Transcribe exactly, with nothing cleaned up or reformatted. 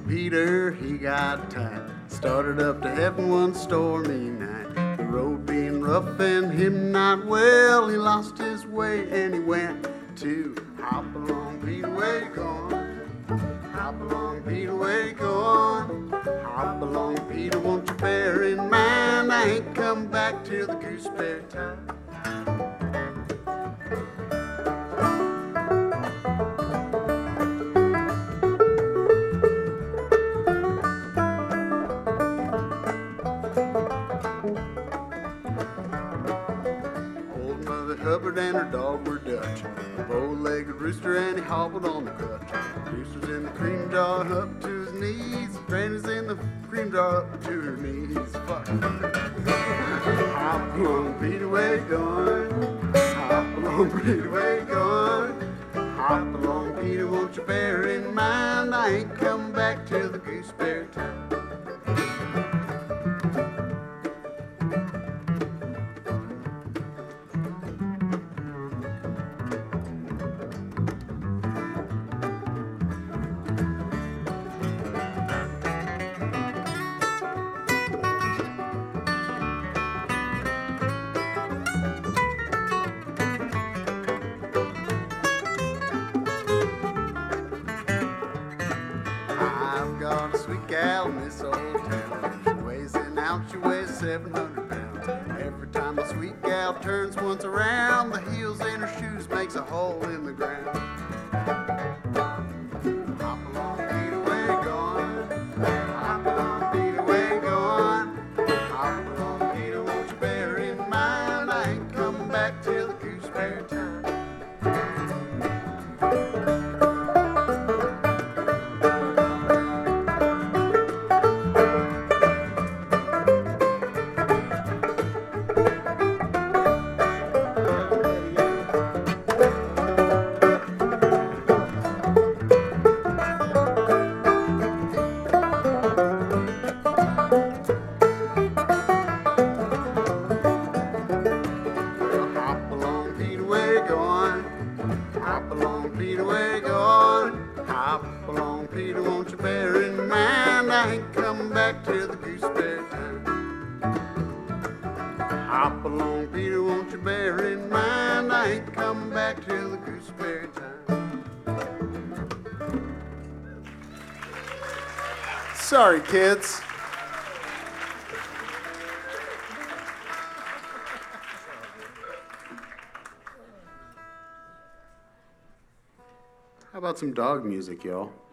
Peter, he got tight. Started up to heaven one stormy night. The road being rough and him not well. He lost his way and he went to hop along, Peter, where you going? Hop along, Peter, where you going? Hop along, Peter, won't you bear in mind I ain't come back till the gooseberry time. Hubbard and her dog were Dutch, a bow-legged rooster, and he hobbled on the crutch. Rooster's in the cream jar up to his knees, Granny's in the cream jar up to her knees. Fuck. Hop along, Peter, where you going? Hop along, Peter, where you going? Hop along, Peter, won't you bear in mind I ain't come back till the gooseberry time. This old town, she weighs an ounce, she weighs seven hundred pounds. Every time a sweet gal turns once around, the heels in her shoes makes a hole in the ground. Hop along, Peter, where you going? Hop along, Peter, where you going? Hop along, Peter, won't you bear in mind I ain't coming back till the gooseberry time. Hop along, Peter, where you going? Hop along, Peter, won't you bear in mind I ain't coming back till the gooseberry time. Hop along, Peter, won't you bear in mind I ain't coming back till the gooseberry time. Sorry, kids. How about some dog music, y'all?